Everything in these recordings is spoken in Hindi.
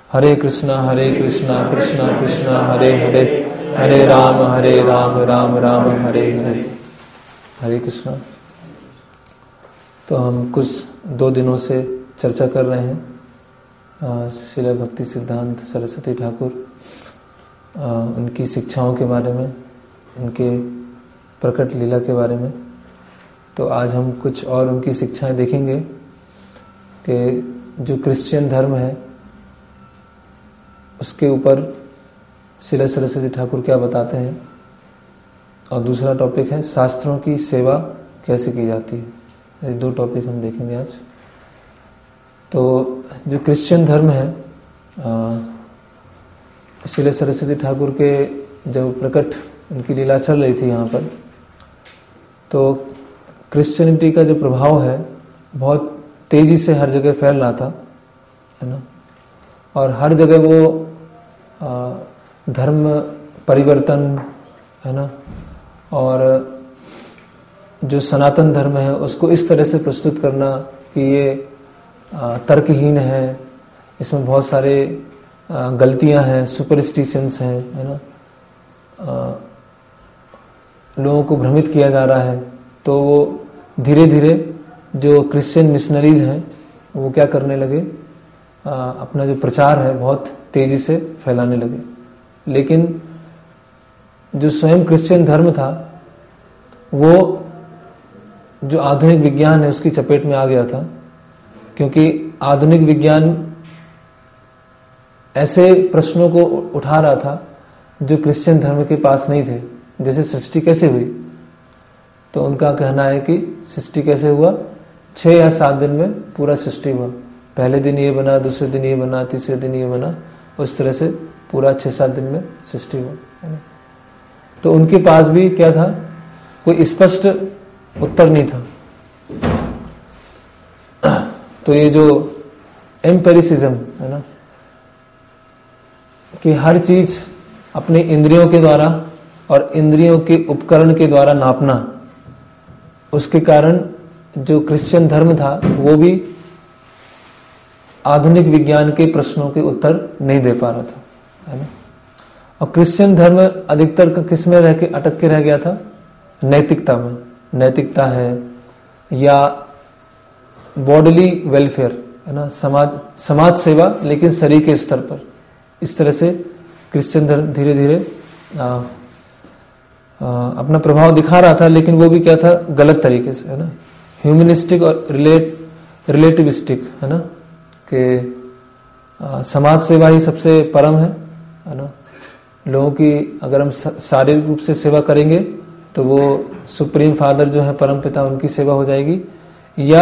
हरे कृष्णा कृष्णा कृष्णा हरे हरे, हरे राम राम राम हरे हरे। हरे कृष्णा। तो हम कुछ 2 दिनों से चर्चा कर रहे हैं श्रील भक्ति सिद्धांत सरस्वती ठाकुर, उनकी शिक्षाओं के बारे में, उनके प्रकट लीला के बारे में। तो आज हम कुछ और उनकी शिक्षाएं देखेंगे कि जो क्रिश्चियन धर्म है उसके ऊपर श्रील सरस्वती ठाकुर क्या बताते हैं, और दूसरा टॉपिक है शास्त्रों की सेवा कैसे की जाती है। ये 2 टॉपिक हम देखेंगे आज। तो जो क्रिश्चियन धर्म है, श्रील सरस्वती ठाकुर के जब प्रकट उनकी लीला चल रही थी यहाँ पर, तो क्रिश्चियनिटी का जो प्रभाव है बहुत तेज़ी से हर जगह फैल रहा था, है ना। और हर जगह वो धर्म परिवर्तन, है ना, और जो सनातन धर्म है उसको इस तरह से प्रस्तुत करना कि ये तर्कहीन है, इसमें बहुत सारे गलतियां हैं, सुपरस्टिशंस हैं, है ना, लोगों को भ्रमित किया जा रहा है। तो वो धीरे धीरे जो क्रिश्चियन मिशनरीज हैं वो क्या करने लगे, अपना जो प्रचार है बहुत तेजी से फैलाने लगे। लेकिन जो स्वयं क्रिश्चियन धर्म था वो जो आधुनिक विज्ञान है उसकी चपेट में आ गया था, क्योंकि आधुनिक विज्ञान ऐसे प्रश्नों को उठा रहा था जो क्रिश्चियन धर्म के पास नहीं थे। जैसे सृष्टि कैसे हुई, तो उनका कहना है कि सृष्टि कैसे हुआ, 6 या 7 दिन में पूरा सृष्टि हुआ। पहले दिन ये बना, दूसरे दिन ये बना, तीसरे दिन ये बना, उस तरह से पूरा 6-7 दिन में सृष्टि हुआ, है ना। तो उनके पास भी क्या था, कोई स्पष्ट उत्तर नहीं था। तो ये जो एम्पेरिसिज्म है ना, कि हर चीज अपने इंद्रियों के द्वारा और इंद्रियों के उपकरण के द्वारा नापना, उसके कारण जो क्रिश्चियन धर्म था वो भी आधुनिक विज्ञान के प्रश्नों के उत्तर नहीं दे पा रहा था, है ना। और क्रिश्चियन धर्म अधिकतर किस में रह के अटक के रह गया था, नैतिकता में। नैतिकता है या बॉडीली वेलफेयर, है ना, समाज सेवा, लेकिन शरीर के स्तर पर। इस तरह से क्रिश्चियन धर्म धीरे धीरे अपना प्रभाव दिखा रहा था, लेकिन वो भी क्या था, गलत तरीके से, है ना। ह्यूमनिस्टिक और रिलेटिविस्टिक, है ना, कि समाज सेवा ही सबसे परम है ना। लोगों की अगर हम शारीरिक रूप से सेवा करेंगे तो वो सुप्रीम फादर जो है, परम पिता, उनकी सेवा हो जाएगी। या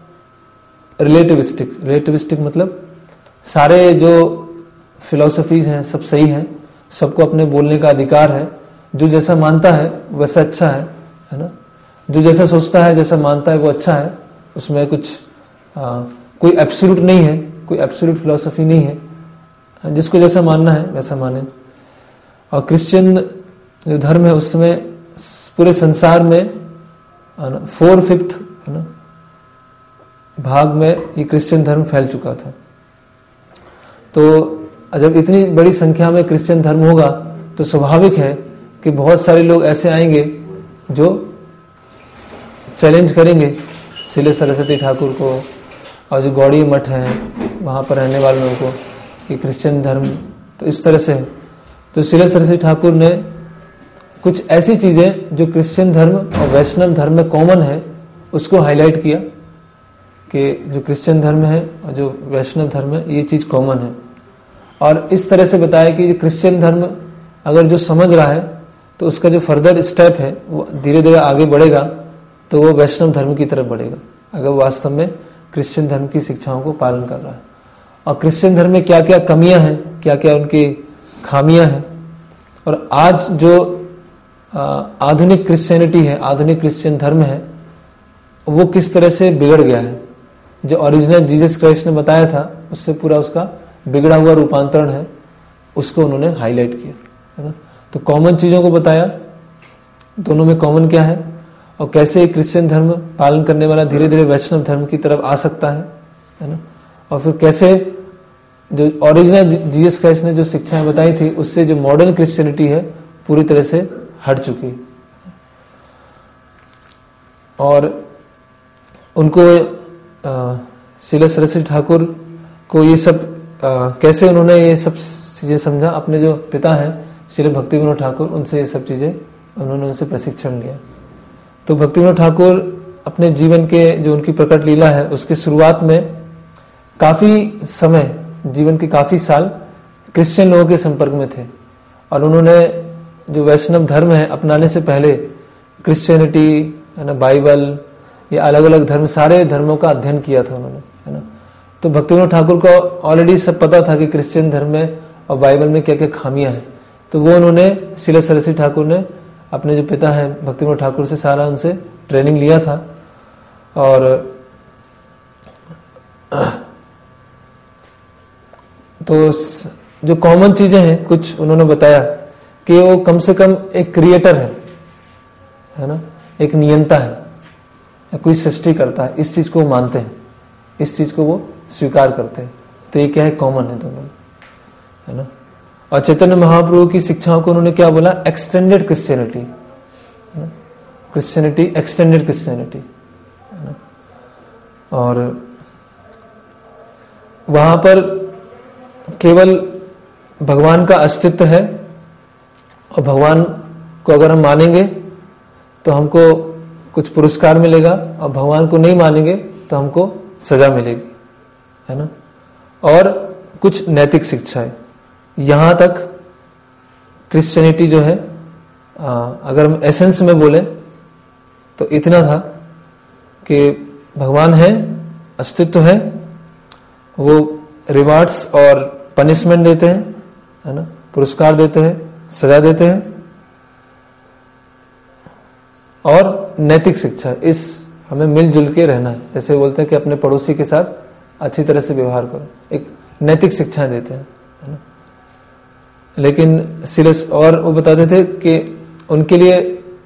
रिलेटिविस्टिक मतलब सारे जो फिलॉसफीज हैं सब सही हैं, सबको अपने बोलने का अधिकार है, जो जैसा मानता है वैसा अच्छा है ना। जो जैसा सोचता है, जैसा मानता है वो अच्छा है, उसमें कुछ कोई एब्सोल्यूट नहीं है, कोई एब्सोल्यूट फिलॉसफी नहीं है। जिसको जैसा मानना है वैसा माने। और क्रिश्चियन जो धर्म है उसमें पूरे संसार में 4/5 है ना भाग में ये क्रिश्चियन धर्म फैल चुका था। तो जब इतनी बड़ी संख्या में क्रिश्चियन धर्म होगा तो स्वाभाविक है कि बहुत सारे लोग ऐसे आएंगे जो चैलेंज करेंगे श्रील सरस्वती ठाकुर को और जो गौड़ी मठ हैं वहाँ पर रहने वाले लोगों को कि क्रिश्चियन धर्म तो इस तरह से है। तो श्रील सरस्वती ठाकुर ने कुछ ऐसी चीज़ें जो क्रिश्चियन धर्म और वैष्णव धर्म में कॉमन है उसको हाईलाइट किया कि जो क्रिश्चियन धर्म है और जो वैष्णव धर्म है ये चीज़ कॉमन है। और इस तरह से बताया कि क्रिश्चियन धर्म अगर जो समझ रहा है तो उसका जो फर्दर स्टेप है वो धीरे धीरे आगे बढ़ेगा, तो वो वैष्णव धर्म की तरफ बढ़ेगा अगर वो वास्तव में क्रिश्चियन धर्म की शिक्षाओं को पालन कर रहा है। और क्रिश्चियन धर्म में क्या क्या कमियां हैं, क्या क्या उनकी खामियां हैं, और आज जो आधुनिक क्रिश्चियनिटी है, आधुनिक क्रिश्चियन धर्म है, वो किस तरह से बिगड़ गया है। जो ओरिजिनल जीसस क्राइस्ट ने बताया था उससे पूरा उसका बिगड़ा हुआ रूपांतरण है, उसको उन्होंने हाईलाइट किया, है ना। तो कॉमन चीज़ों को बताया, दोनों में कॉमन क्या है और कैसे क्रिश्चियन धर्म पालन करने वाला धीरे धीरे वैष्णव धर्म की तरफ आ सकता है ना। और फिर कैसे जो ओरिजिनल जीसस क्राइस्ट ने जो शिक्षाएं बताई थी उससे जो मॉडर्न क्रिश्चियनिटी है पूरी तरह से हट चुकी है। और उनको श्रील सरस्वती ठाकुर को ये सब कैसे उन्होंने ये सब चीजें समझा, अपने जो पिता हैं श्रील भक्ति विनोद ठाकुर उनसे ये सब चीजें उन्होंने उनसे प्रशिक्षण लिया। तो भक्ति विनोद ठाकुर अपने जीवन के जो उनकी प्रकट लीला है उसकी शुरुआत में काफी समय, जीवन के काफी साल क्रिश्चियन लोगों के संपर्क में थे और उन्होंने जो वैष्णव धर्म है अपनाने से पहले क्रिश्चियनिटी है ना, बाइबल, ये अलग अलग धर्म, सारे धर्मों का अध्ययन किया था उन्होंने, है ना। तो भक्ति विनोद ठाकुर को ऑलरेडी सब पता था कि क्रिश्चियन धर्म में और बाइबल में क्या क्या खामियां हैं। तो वो उन्होंने श्रील सरस्वती ठाकुर ने अपने जो पिता हैं भक्ति विनोद ठाकुर से सारा उनसे ट्रेनिंग लिया था। और तो जो कॉमन चीजें हैं कुछ उन्होंने बताया कि वो कम से कम एक क्रिएटर है ना, एक नियंता है, कोई सृष्टि करता है, इस चीज को वो मानते हैं, इस चीज को वो स्वीकार करते हैं। तो ये क्या है, कॉमन है दोनों, है ना। और चैतन्य महाप्रभु की शिक्षाओं को उन्होंने क्या बोला, एक्सटेंडेड क्रिश्चियनिटी, है ना, क्रिश्चियनिटी, एक्सटेंडेड क्रिश्चियनिटी, है ना। और वहां पर केवल भगवान का अस्तित्व है और भगवान को अगर हम मानेंगे तो हमको कुछ पुरस्कार मिलेगा और भगवान को नहीं मानेंगे तो हमको सजा मिलेगी, है ना। और कुछ नैतिक शिक्षाएं, यहां तक क्रिश्चियनिटी जो है अगर हम एसेंस में बोले तो इतना था कि भगवान है, अस्तित्व है, वो रिवार्ड्स और पनिशमेंट देते हैं, है ना, पुरस्कार देते हैं, सजा देते हैं। और नैतिक शिक्षा, इस हमें मिलजुल के रहना है, जैसे बोलते हैं कि अपने पड़ोसी के साथ अच्छी तरह से व्यवहार करो, एक नैतिक शिक्षाएं देते हैं, है ना। लेकिन सीरियस, और वो बताते थे कि उनके लिए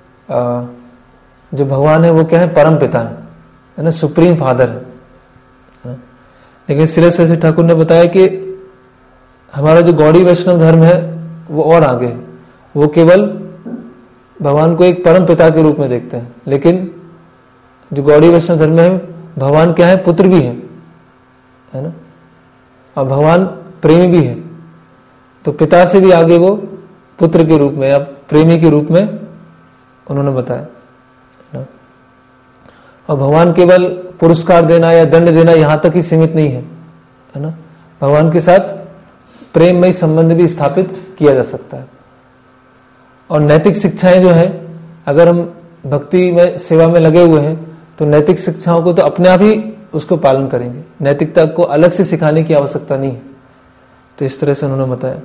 जो भगवान है वो क्या है, परम पिता है ना, सुप्रीम फादर है ना। लेकिन सीरियस सरस्वती ठाकुर ने बताया कि हमारा जो गौड़ी वैष्णव धर्म है वो और आगे है, वो केवल भगवान को एक परम पिता के रूप में देखते हैं। लेकिन जो गौड़ी वैष्णव धर्म में भगवान क्या है, पुत्र भी है ना, और भगवान प्रेमी भी है। तो पिता से भी आगे वो पुत्र के रूप में या प्रेमी के रूप में उन्होंने बताया ना। और भगवान केवल पुरस्कार देना या दंड देना यहां तक ही सीमित नहीं है ना, भगवान के साथ प्रेममय संबंध भी स्थापित किया जा सकता है। और नैतिक शिक्षाएं जो है, अगर हम भक्ति में सेवा में लगे हुए हैं तो नैतिक शिक्षाओं को तो अपने आप ही उसको पालन करेंगे, नैतिकता को अलग से सिखाने की आवश्यकता नहीं है। तो इस तरह से उन्होंने बताया।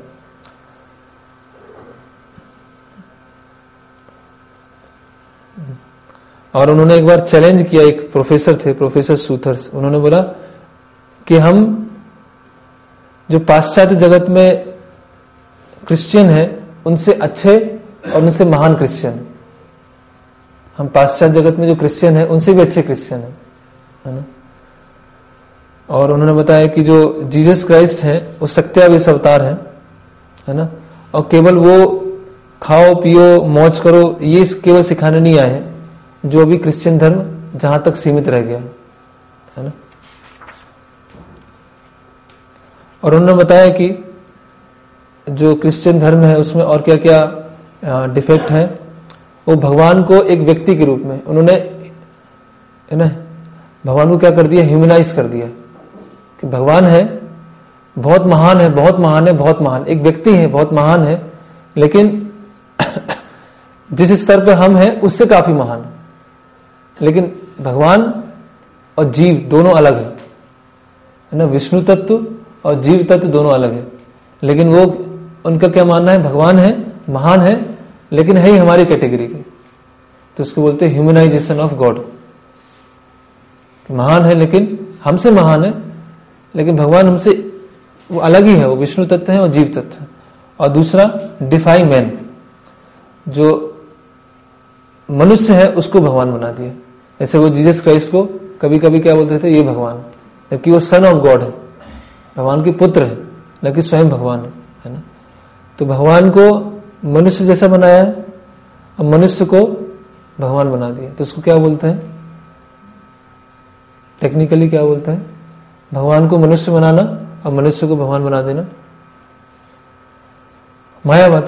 और उन्होंने एक बार चैलेंज किया, एक प्रोफेसर थे, प्रोफेसर सूथर्स, उन्होंने बोला कि हम जो पाश्चात्य जगत में क्रिश्चियन है उनसे अच्छे और उनसे महान क्रिश्चियन, हम पाश्चात्य जगत में जो क्रिश्चियन है उनसे भी अच्छे क्रिश्चियन है ना। और उन्होंने बताया कि जो जीसस क्राइस्ट है वो सत्यावेश अवतार है ना, और केवल वो खाओ पियो मौज करो ये केवल सिखाने नहीं आए हैं, जो अभी क्रिश्चियन धर्म जहां तक सीमित रह गया है ना। और उन्होंने बताया कि जो क्रिश्चियन धर्म है उसमें और क्या क्या डिफेक्ट है, वो भगवान को एक व्यक्ति के रूप में उन्होंने, है ना, भगवान को क्या कर दिया, ह्यूमनाइज कर दिया कि भगवान है, बहुत महान है, बहुत महान है, बहुत महान, एक व्यक्ति है, बहुत महान है, लेकिन जिस स्तर पे हम हैं उससे काफी महान है। लेकिन भगवान और जीव दोनों अलग है ना, विष्णु तत्व और जीव तत्व दोनों अलग है। लेकिन वो उनका क्या मानना है, भगवान है, महान है, लेकिन है ही हमारी कैटेगरी के, तो उसको बोलते हैं ह्यूमनाइजेशन ऑफ गॉड। महान है लेकिन हमसे महान है, लेकिन भगवान हमसे वो अलग ही है, वो विष्णु तत्व है और जीव तत्व है। और दूसरा डिफाई मैन, जो मनुष्य है उसको भगवान बना दिया। ऐसे वो जीसस क्राइस्ट को कभी कभी क्या बोलते थे, ये भगवान, जबकि वो सन ऑफ गॉड है, भगवान के पुत्र है। न कि स्वयं भगवान है ना। तो भगवान को मनुष्य जैसा बनाया है, अब मनुष्य को भगवान बना दिया, तो उसको क्या बोलते हैं? टेक्निकली क्या बोलते हैं? भगवान को मनुष्य बनाना और मनुष्य को भगवान बना देना मायावाद,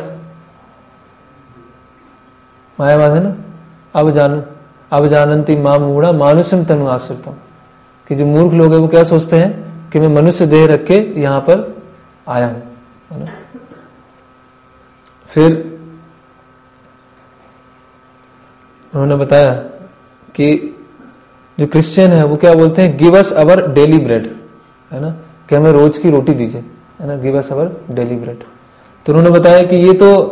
मायावाद है ना। अब जानन्ति मां मूढ़ा मानुषम तनु आश्रितम, कि जो मूर्ख लोग हैं वो क्या सोचते हैं कि मैं मनुष्य देह रख के यहां पर आया हूं, है ना। फिर उन्होंने बताया कि जो क्रिश्चियन है वो क्या बोलते हैं? Give us our daily bread, है ना, कि हमें रोज की रोटी दीजिए, है ना, give us our daily bread. तो उन्होंने बताया कि ये तो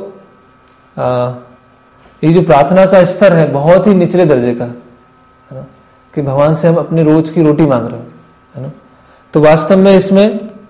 ये जो प्रार्थना का स्तर है बहुत ही निचले दर्जे का है ना, कि भगवान से हम अपने रोज की रोटी मांग रहे हैं, है ना। तो वास्तव में इसमें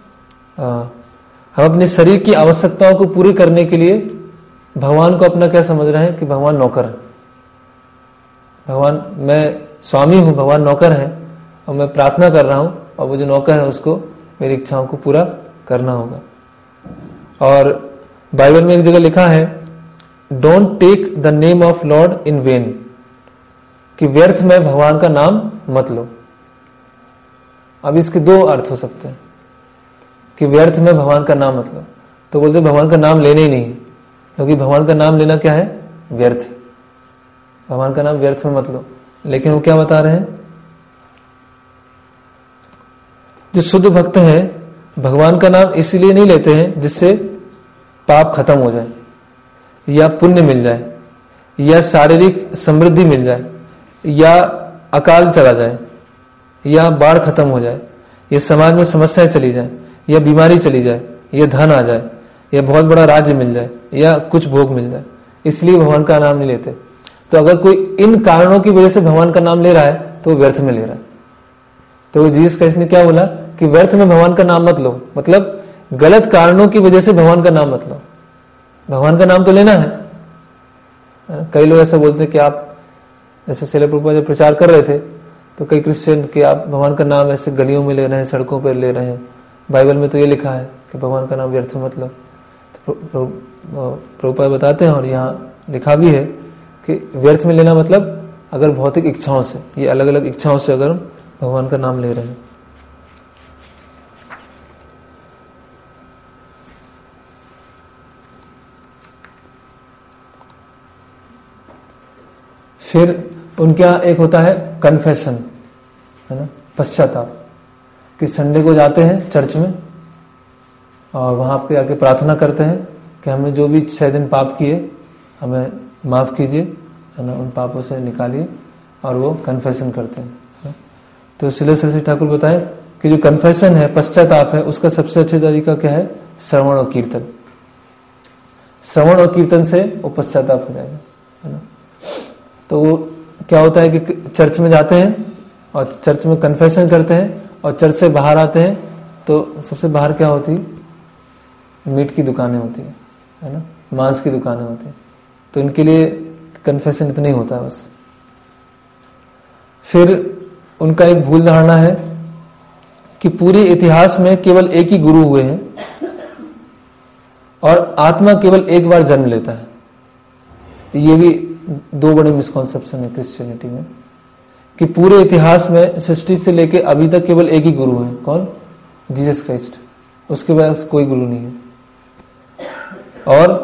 हम अपने शरीर की आवश्यकताओं को पूरी करने के लिए भगवान को अपना क्या समझ रहे हैं कि भगवान नौकर है। भगवान, मैं स्वामी हूं, भगवान नौकर है, और मैं प्रार्थना कर रहा हूं, और वो जो नौकर है उसको मेरी इच्छाओं को पूरा करना होगा। और बाइबल में एक जगह लिखा है, don't take the name of lord in vain, कि व्यर्थ में भगवान का नाम मत लो। अब इसके दो अर्थ हो सकते हैं कि व्यर्थ में भगवान का नाम मत लो, तो बोलते भगवान का नाम लेने ही नहीं है, क्योंकि भगवान का नाम लेना क्या है? व्यर्थ। भगवान का नाम व्यर्थ में मत लो। लेकिन वो क्या बता रहे हैं? जो शुद्ध भक्त हैं भगवान का नाम इसलिए नहीं लेते हैं जिससे पाप खत्म हो जाए, या पुण्य मिल जाए, या शारीरिक समृद्धि मिल जाए, या अकाल चला जाए, या बाढ़ खत्म हो जाए, या समाज में समस्याएं चली जाए, या बीमारी चली जाए, या धन आ जाए, या बहुत बड़ा राज्य मिल जाए, या कुछ भोग मिल जाए, इसलिए भगवान का नाम नहीं लेते। तो अगर कोई इन कारणों की वजह से भगवान का नाम ले रहा है तो व्यर्थ में ले रहा है। तो जीसस क्राइस्ट ने क्या बोला कि व्यर्थ में भगवान का नाम मत लो, मतलब गलत कारणों की वजह से भगवान का नाम मत लो। भगवान का नाम तो लेना है। कई लोग ऐसा बोलते हैं कि आप, जैसे श्रील प्रभुपाद जब प्रचार कर रहे थे तो कई क्रिश्चियन कि आप भगवान का नाम ऐसे गलियों में ले रहे हैं, सड़कों पर ले रहे हैं, बाइबल में तो ये लिखा है कि भगवान का नाम व्यर्थ में मत लो। तो प्रभुपाद बताते हैं, और यहाँ लिखा भी है कि व्यर्थ में लेना मतलब अगर भौतिक इच्छाओं से, ये अलग अलग इच्छाओं से अगर हम भगवान का नाम ले रहे हैं। फिर उनके यहाँ एक होता है कन्फेशन, है ना, पश्चाताप, कि संडे को जाते हैं चर्च में और वहाँ पे आके प्रार्थना करते हैं कि हमने जो भी 6 दिन पाप किए हमें माफ़ कीजिए, है ना, उन पापों से निकालिए, और वो कन्फेशन करते हैं। तो श्रील सरस्वती ठाकुर बताएं कि जो कन्फेशन है, पश्चाताप है, उसका सबसे अच्छा तरीका क्या है? श्रवण और कीर्तन। श्रवण और कीर्तन से वो पश्चाताप हो जाएगा, है ना। तो वो क्या होता है कि चर्च में जाते हैं और चर्च में कन्फेशन करते हैं, और चर्च से बाहर आते हैं तो सबसे बाहर क्या होती है? मीट की दुकानें होती है ना, मांस की दुकानें होती हैं। तो इनके लिए कन्फेशन इतना ही होता है बस। फिर उनका एक भूल धारणा है कि पूरे इतिहास में केवल एक ही गुरु हुए हैं और आत्मा केवल एक बार जन्म लेता है। ये भी 2 बड़े मिसकॉन्सेप्शन है क्रिश्चियनिटी में, कि पूरे इतिहास में सृष्टि से लेके अभी तक केवल एक ही गुरु है। कौन? Jesus Christ. उसके बाद कोई गुरु नहीं है, और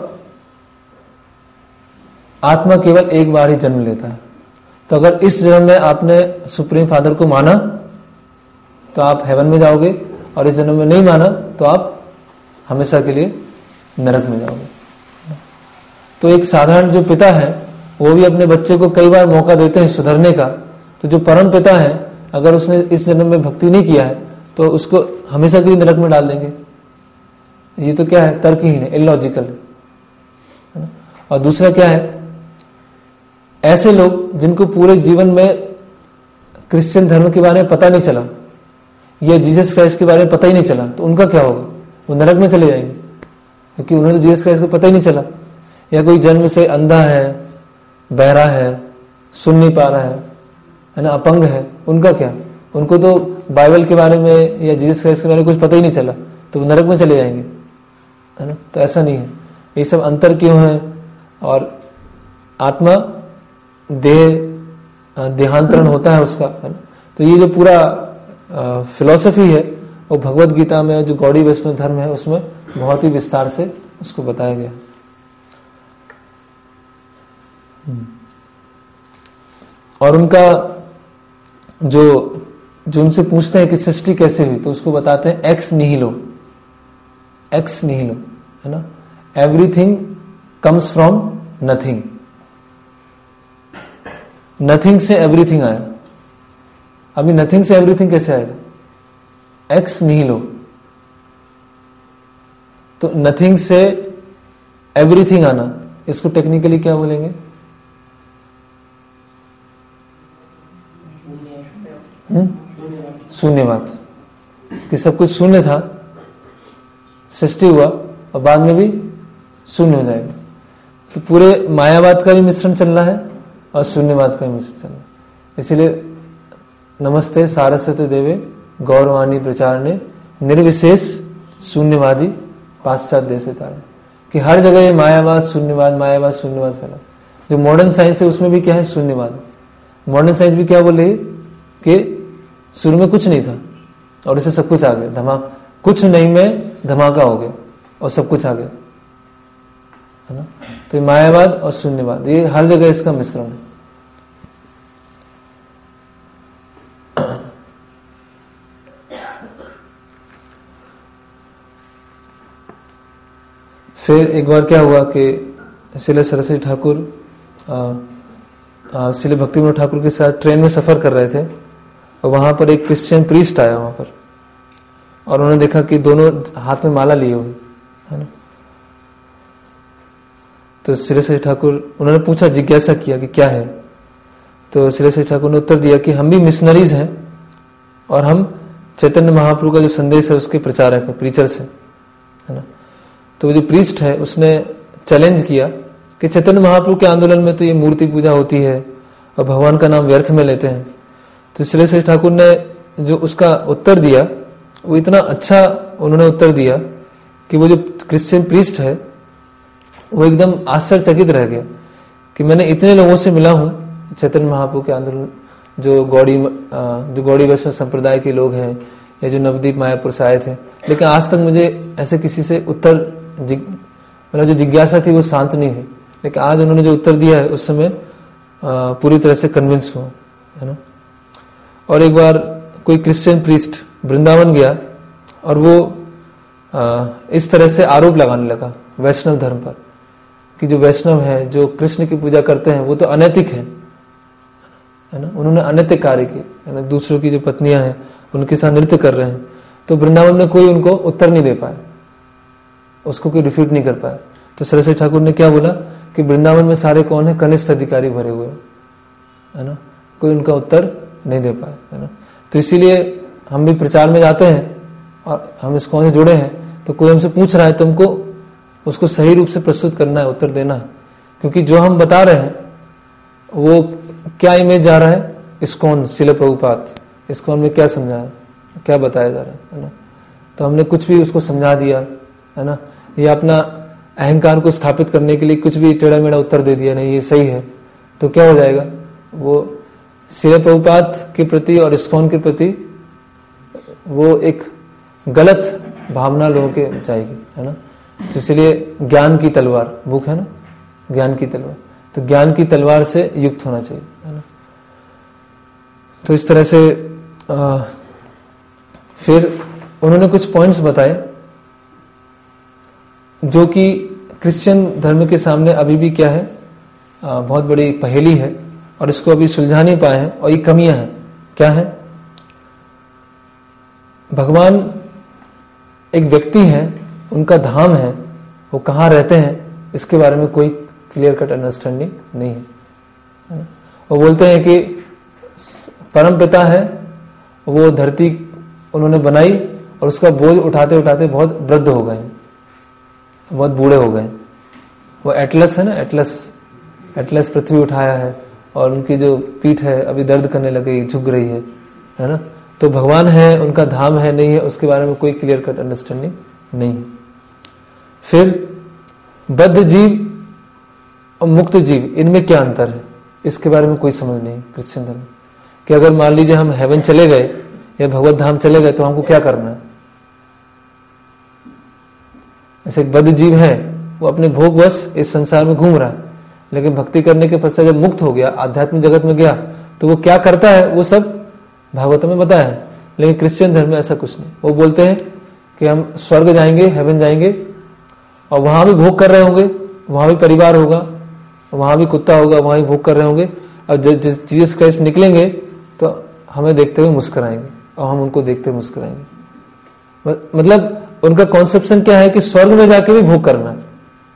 आत्मा केवल एक बार ही जन्म लेता है। तो अगर इस जन्म में आपने सुप्रीम फादर को माना तो आप हेवन में जाओगे, और इस जन्म में नहीं माना तो आप हमेशा के लिए नरक में जाओगे। तो एक साधारण जो पिता है वो भी अपने बच्चे को कई बार मौका देते हैं सुधरने का। तो जो परम पिता है, अगर उसने इस जन्म में भक्ति नहीं किया है तो उसको हमेशा के लिए नरक में डाल देंगे। ये तो क्या है? तर्कहीन है, इलॉजिकल है ना। और दूसरा क्या है? ऐसे लोग जिनको पूरे जीवन में क्रिश्चियन धर्म के बारे में पता नहीं चला, या जीसस क्राइस्ट के बारे में पता ही नहीं चला, तो उनका क्या होगा? वो नरक में चले जाएंगे, क्योंकि उन्हें तो जीसस क्राइस्ट को पता ही नहीं चला। या कोई जन्म से अंधा है, बहरा है, सुन नहीं पा रहा है ना, अपंग है, उनका क्या? उनको तो बाइबल के बारे में या जीसस क्राइस्ट के बारे में कुछ पता ही नहीं चला, तो वो नरक में चले जाएंगे, है ना। तो ऐसा नहीं है, ये सब अंतर क्यों है, और आत्मा देहांतरण होता है उसका, है ना। तो ये जो पूरा फिलॉसफी है वो भगवत गीता में, जो गौड़ी वैष्णव धर्म है, उसमें बहुत ही विस्तार से उसको बताया गया। और उनका जो उनसे पूछते हैं कि सृष्टि कैसे हुई, तो उसको बताते हैं एक्स निहिलो, है ना। Everything comes from nothing, nothing से एवरीथिंग आया। अभी नथिंग से एवरीथिंग कैसे आएगा, एक्स निहिलो, तो नथिंग से एवरीथिंग आना, इसको टेक्निकली क्या बोलेंगे, शून्यवाद, कि सब कुछ शून्य था, सृष्टि हुआ और बाद में भी शून्य हो जाएगा। तो पूरे मायावाद का भी मिश्रण चल रहा है और शून्यवाद का भी मिश्रण चल रहा है। इसीलिए नमस्ते सारस्वती देवे गौरवाणी प्रचारणे निर्विशेष शून्यवादी पाश्चात्य देश तारण, कि हर जगह ये मायावाद शून्यवाद फैला। जो मॉडर्न साइंस है उसमें भी क्या है, शून्यवाद। मॉडर्न साइंस भी क्या बोल रही है कि शुरू में कुछ नहीं था और इससे सब कुछ आ गया, कुछ नहीं में धमाका हो गया और सब कुछ आ गया, है ना। तो मायावाद और शून्यवाद, ये हर जगह इसका मिश्रण है। फिर एक बार क्या हुआ कि श्रील सरस्वती ठाकुर श्रील भक्तिविनोद ठाकुर के साथ ट्रेन में सफर कर रहे थे और वहां पर एक क्रिश्चियन प्रीस्ट आया वहां पर, और उन्होंने देखा कि दोनों हाथ में माला लिए हुए, है ना। तो श्रील सरस्वती ठाकुर, उन्होंने पूछा, जिज्ञासा किया कि क्या है। तो श्रील सरस्वती ठाकुर ने उत्तर दिया कि हम भी मिशनरीज हैं और हम चैतन्य महाप्रभु का जो संदेश है उसके प्रचारक है, प्रीचर्स है ना। तो वो जो प्रीस्ट है उसने चैलेंज किया कि चैतन्य महाप्रभु के आंदोलन में तो ये मूर्ति पूजा होती है और भगवान का नाम व्यर्थ में लेते हैं। तो श्री श्री ठाकुर ने जो उसका उत्तर दिया वो इतना अच्छा उन्होंने उत्तर दिया कि वो जो क्रिश्चियन प्रीस्ट है वो एकदम आश्चर्यचकित रह गया कि मैंने इतने लोगों से मिला हूँ चैतन्य महाप्रभु के आंदोलन, जो गौड़ी वैष्णव संप्रदाय के लोग हैं या जो नवदीप मायापुर से आए थे, लेकिन आज तक मुझे ऐसे किसी से उत्तर मतलब जो जिज्ञासा थी वो शांत नहीं हुई। लेकिन आज उन्होंने जो उत्तर दिया है उस समय पूरी तरह से कन्विंस हुआ, है ना। और एक बार कोई क्रिश्चियन प्रीस्ट वृंदावन गया और वो इस तरह से आरोप लगाने लगा वैष्णव धर्म पर कि जो वैष्णव है, जो कृष्ण की पूजा करते हैं वो तो अनैतिक है ना। उन्होंने अनैतिक कार्य किए, है ना। दूसरों की जो पत्नियां हैं उनके साथ नृत्य कर रहे हैं, तो वृंदावन में कोई उनको उत्तर नहीं दे पाया, उसको कोई रिफ्यूट नहीं कर पाया। तो सरस्वती ठाकुर ने क्या बोला कि वृंदावन में सारे कौन है, कनिष्ठ अधिकारी भरे हुए, है ना, कोई उनका उत्तर नहीं दे पाया, है ना। तो इसीलिए हम भी प्रचार में जाते हैं और हम इस कौन से जुड़े हैं, तो कोई हमसे पूछ रहा है तो हमको उसको सही रूप से प्रस्तुत करना है, उत्तर देना है, क्योंकि जो हम बता रहे हैं वो क्या इमेज जा रहा है, इस्कॉन शिल प्रभुपाद, इस्कॉन में क्या समझा है, क्या बताया जा रहा है ना। तो हमने कुछ भी उसको समझा दिया, है ना, या अपना अहंकार को स्थापित करने के लिए कुछ भी टेढ़ा मेढ़ा उत्तर दे दिया, नहीं ये सही है, तो क्या हो जाएगा, वो शिल प्रभुपाद के प्रति और इस्कॉन के प्रति वो एक गलत भावना लोगों के जाएगी, है ना। तो इसलिए ज्ञान की तलवार, बुक है ना, ज्ञान की तलवार, तो ज्ञान की तलवार से युक्त होना चाहिए, है ना। तो इस तरह से फिर उन्होंने कुछ पॉइंट्स बताए जो कि क्रिश्चियन धर्म के सामने अभी भी क्या है, बहुत बड़ी पहेली है और इसको अभी सुलझा नहीं पाए हैं, और ये कमियां हैं। क्या है, भगवान एक व्यक्ति है, उनका धाम है, वो कहाँ रहते हैं इसके बारे में कोई क्लियर कट अंडरस्टैंडिंग नहीं है ना। वो बोलते हैं कि परम पिता है, वो धरती उन्होंने बनाई और उसका बोझ उठाते उठाते बहुत वृद्ध हो गए, बहुत बूढ़े हो गए। वो एटलस है ना, एटलस पृथ्वी उठाया है और उनकी जो पीठ है अभी दर्द करने लगी, झुक रही है ना। तो भगवान है, उनका धाम है नहीं है, उसके बारे में कोई क्लियर कट अंडरस्टैंडिंग नहीं है। फिर बद्ध जीव और मुक्त जीव, इनमें क्या अंतर है, इसके बारे में कोई समझ नहीं क्रिश्चियन धर्म कि अगर मान लीजिए हम हेवन चले गए या भगवत धाम चले गए तो हमको क्या करना है। ऐसे एक बद्ध जीव है, वो अपने भोगवश इस संसार में घूम रहा है, लेकिन भक्ति करने के पश्चात जब मुक्त हो गया, आध्यात्मिक जगत में गया, तो वो क्या करता है वो सब भागवत में बताया है। लेकिन क्रिश्चियन धर्म में ऐसा कुछ नहीं। वो बोलते हैं कि हम स्वर्ग जाएंगे, हेवन जाएंगे, और वहां भी भोग कर रहे होंगे, वहां भी परिवार होगा, वहां भी कुत्ता होगा, वहां भी भोग कर रहे होंगे, और जीसस क्राइस्ट निकलेंगे तो हमें देखते हुए मुस्कुराएंगे और हम उनको देखते हुए मुस्कुराएंगे। मतलब उनका कॉन्सेप्शन क्या है कि स्वर्ग में जाके भी भोग करना है।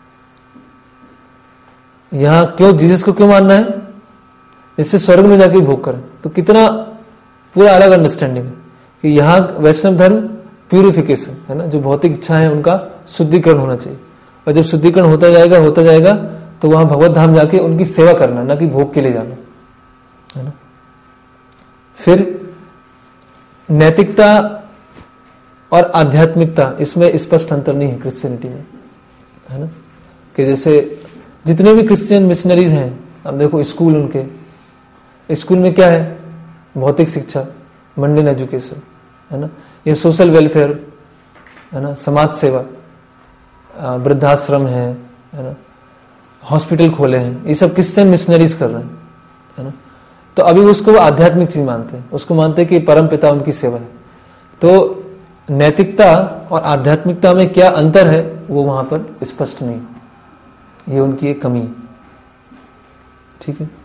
यहां क्यों जीसस को क्यों मानना है, इससे स्वर्ग में जाके भोग करें, तो कितना पूरा अलग अंडरस्टैंडिंग है कि यहाँ वैष्णव धर्म प्यूरिफिकेशन है ना, जो भौतिक इच्छा है उनका शुद्धिकरण होना चाहिए, और जब शुद्धिकरण होता जाएगा तो वहां भगवत धाम जाके उनकी सेवा करना, ना कि भोग के लिए जाना, है ना। फिर नैतिकता और आध्यात्मिकता, इसमें स्पष्ट अंतर नहीं है क्रिश्चियनिटी में, है ना। कि जैसे जितने भी क्रिश्चियन मिशनरीज हैं, अब देखो स्कूल, उनके स्कूल में क्या है, भौतिक शिक्षा, मंडेन एजुकेशन, है ना, ये सोशल वेलफेयर, है ना, समाज सेवा, वृद्धाश्रम है ना, हॉस्पिटल खोले हैं, ये सब क्रिश्चियन मिशनरीज कर रहे हैं, है ना। तो अभी उसको आध्यात्मिक चीज मानते हैं, उसको मानते हैं कि परम पिता उनकी सेवा है। तो नैतिकता और आध्यात्मिकता में क्या अंतर है वो वहां पर स्पष्ट नहीं, ये उनकी एक कमी है। ठीक है।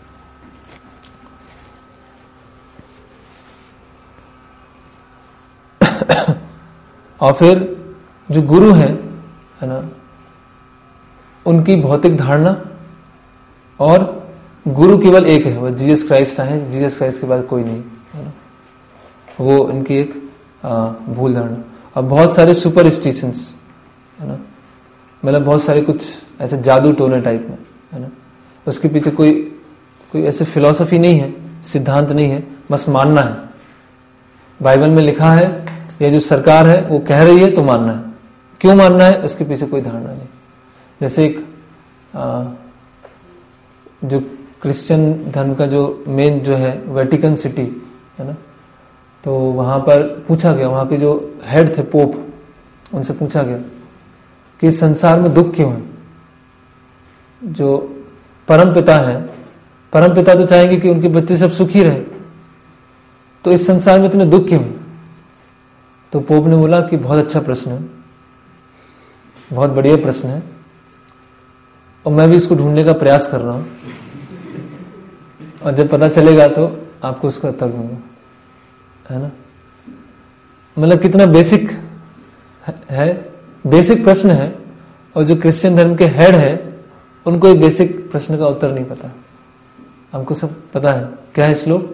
और फिर जो गुरु हैं, है ना, उनकी भौतिक धारणा, और गुरु केवल एक है, वह जीसस क्राइस्ट है, जीसस क्राइस्ट के बाद कोई नहीं, है ना। वो इनकी एक भूल धारणा। और बहुत सारे सुपरस्टिशंस, है ना, मतलब बहुत सारे कुछ ऐसे जादू टोने टाइप में, है ना। उसके पीछे कोई ऐसे फिलॉसफी नहीं है, सिद्धांत नहीं है, बस मानना है। बाइबल में लिखा है, या जो सरकार है वो कह रही है तो मानना है। क्यों मानना है, उसके पीछे कोई धारणा नहीं। जैसे एक जो क्रिश्चियन धर्म का जो मेन जो है वेटिकन सिटी, है ना, तो वहां पर पूछा गया, वहां के जो हेड थे पोप, उनसे पूछा गया कि संसार में दुख क्यों है। जो परम पिता है, परम पिता तो चाहेंगे कि उनके बच्चे सब सुखी रहे, तो इस संसार में इतने दुख क्यों है। तो पोप ने बोला कि बहुत अच्छा प्रश्न है, बहुत बढ़िया प्रश्न है, और मैं भी इसको ढूंढने का प्रयास कर रहा हूं, और जब पता चलेगा तो आपको उसका उत्तर दूंगा, है ना। मतलब कितना बेसिक है, बेसिक प्रश्न है, और जो क्रिश्चियन धर्म के हेड है उनको ये बेसिक प्रश्न का उत्तर नहीं पता। हमको सब पता है। क्या है श्लोक?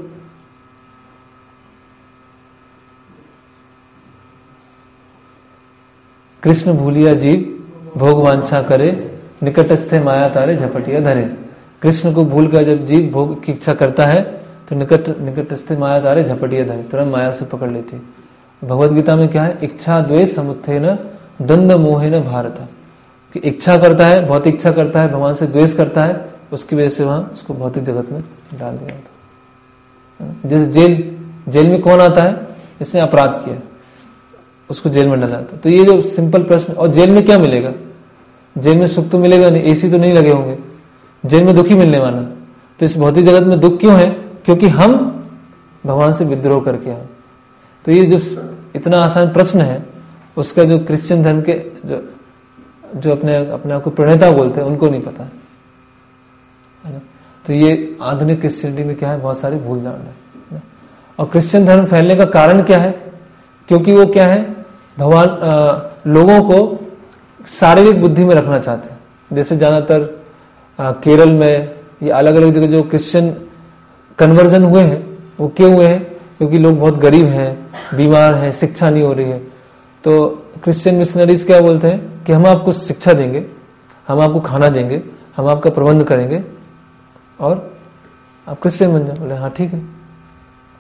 कृष्ण भूलिया जीव भोग वांछा करे, निकटस्थे माया तारे झपटिया धरे। कृष्ण को भूल कर जब जीव भोग की इच्छा करता है तो निकटस्थे माया तारे झपटिया धरे, तुरंत माया से पकड़ लेती है। भगवद गीता में क्या है? इच्छा द्वेष समुत्थेन द्वंद्व मोहेन भारत, कि इच्छा करता है, भौतिक इच्छा करता है, भगवान से द्वेष करता है, उसकी वजह से वहां उसको भौतिक जगत में डाल दिया था। जैसे जेल में कौन आता है? इसने अपराध किया, उसको जेल में डाला था। तो ये जो सिंपल प्रश्न, और जेल में क्या मिलेगा? जेल में सुख तो मिलेगा नहीं, एसी तो नहीं लगे होंगे, जेल में दुख ही मिलने वाला। तो इस भौतिक जगत में दुख क्यों है? क्योंकि हम भगवान से विद्रोह करके आए। तो ये जो इतना आसान प्रश्न है, उसका जो क्रिश्चियन धर्म के जो अपने आप को प्रणेता बोलते हैं, उनको नहीं पता है ना। तो ये आधुनिक क्रिश्चियनिटी में क्या है? बहुत सारी भूल धारणा है। और क्रिश्चियन धर्म फैलने का कारण क्या है? क्योंकि वो क्या है, भगवान लोगों को शारीरिक बुद्धि में रखना चाहते हैं। जैसे ज्यादातर केरल में या अलग अलग जगह जो क्रिश्चियन कन्वर्जन हुए हैं, वो क्यों हुए हैं? क्योंकि लोग बहुत गरीब हैं, बीमार हैं, शिक्षा नहीं हो रही है। तो क्रिश्चियन मिशनरीज क्या बोलते हैं कि हम आपको शिक्षा देंगे, हम आपको खाना देंगे, हम आपका प्रबंध करेंगे और आप क्रिश्चियन बन जाओ। बोले हाँ ठीक है।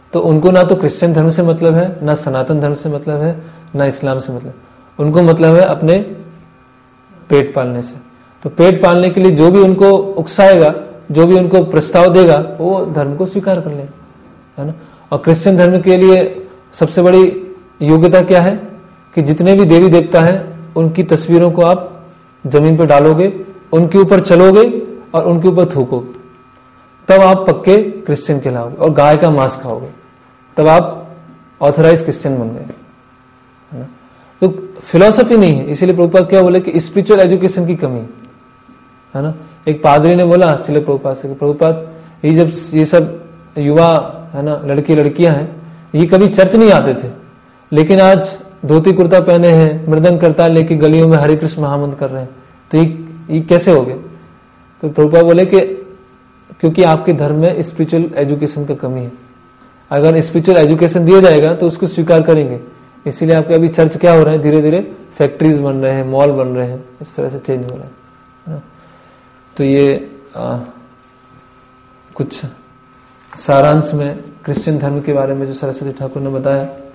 तो उनको ना तो क्रिश्चियन धर्म से मतलब है, ना सनातन धर्म से मतलब है, ना इस्लाम से मतलब, उनको मतलब है अपने पेट पालने से। तो पेट पालने के लिए जो भी उनको उकसाएगा, जो भी उनको प्रस्ताव देगा, वो धर्म को स्वीकार कर लेगा, है ना। और क्रिश्चियन धर्म के लिए सबसे बड़ी योग्यता क्या है कि जितने भी देवी देवता हैं उनकी तस्वीरों को आप जमीन पर डालोगे, उनके ऊपर चलोगे और उनके ऊपर थूकोगे, तब आप पक्के क्रिश्चियन कहलाओगे। और गाय का मांस खाओगे, तब आप ऑथराइज क्रिश्चियन बन गए, है ना। तो फिलॉसफी नहीं है। इसीलिए प्रभुपाद क्या बोले कि स्पिरिचुअल एजुकेशन की कमी है ना। एक पादरी ने बोला श्रील प्रभुपाद से, प्रभुपाद ये जब ये सब युवा है ना, लड़के लड़कियां हैं, ये कभी चर्च नहीं आते थे, लेकिन आज धोती कुर्ता पहने हैं, मृदंग करताल लेके गलियों में हरे कृष्ण महामंत्र कर रहे हैं, तो ये कैसे हो गए। तो प्रभुपाद बोले कि क्योंकि आपके धर्म में स्पिरिचुअल एजुकेशन की कमी है। अगर स्पिरिचुअल एजुकेशन दिया जाएगा तो उसको स्वीकार करेंगे। इसीलिए आपके अभी चर्च क्या हो रहे हैं, धीरे धीरे फैक्ट्रीज बन रहे हैं, मॉल बन रहे हैं, इस तरह से चेंज हो रहा है ना। तो ये कुछ सारांश में क्रिश्चियन धर्म के बारे में जो सरस्वती ठाकुर ने बताया।